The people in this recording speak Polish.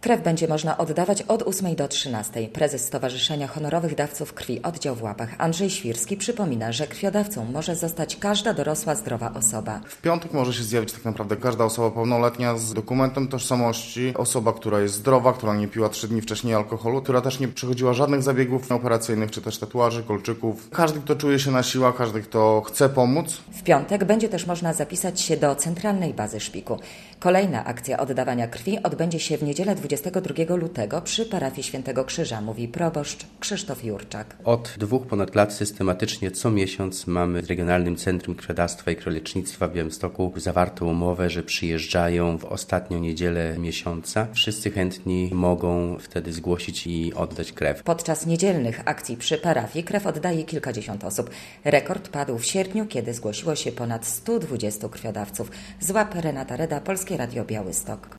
Krew będzie można oddawać od 8 do 13. Prezes Stowarzyszenia Honorowych Dawców Krwi Oddział w Łapach Andrzej Świrski przypomina, że krwiodawcą może zostać każda dorosła, zdrowa osoba. W piątek może się zjawić tak naprawdę każda osoba pełnoletnia z dokumentem tożsamości, osoba, która jest zdrowa, która nie piła 3 dni wcześniej alkoholu, która też nie przechodziła żadnych zabiegów operacyjnych, czy też tatuaży, kolczyków. Każdy, kto czuje się na siłach, każdy, kto chce pomóc. W piątek będzie też można zapisać się do Centralnej Bazy Szpiku. Kolejna akcja oddawania krwi odbędzie się w niedzielę 22 lutego przy parafii Świętego Krzyża, mówi proboszcz Krzysztof Jurczak. Od 2 ponad lat systematycznie co miesiąc mamy w Regionalnym Centrum Krwiodawstwa i Krwiolecznictwa w Białymstoku zawartą umowę, że przyjeżdżają w ostatnią niedzielę miesiąca. Wszyscy chętni mogą wtedy zgłosić i oddać krew. Podczas niedzielnych akcji przy parafii krew oddaje kilkadziesiąt osób. Rekord padł w sierpniu, kiedy zgłosiło się ponad 120 krwiodawców. Z Łap Renata Reda, Polskie Radio Białystok.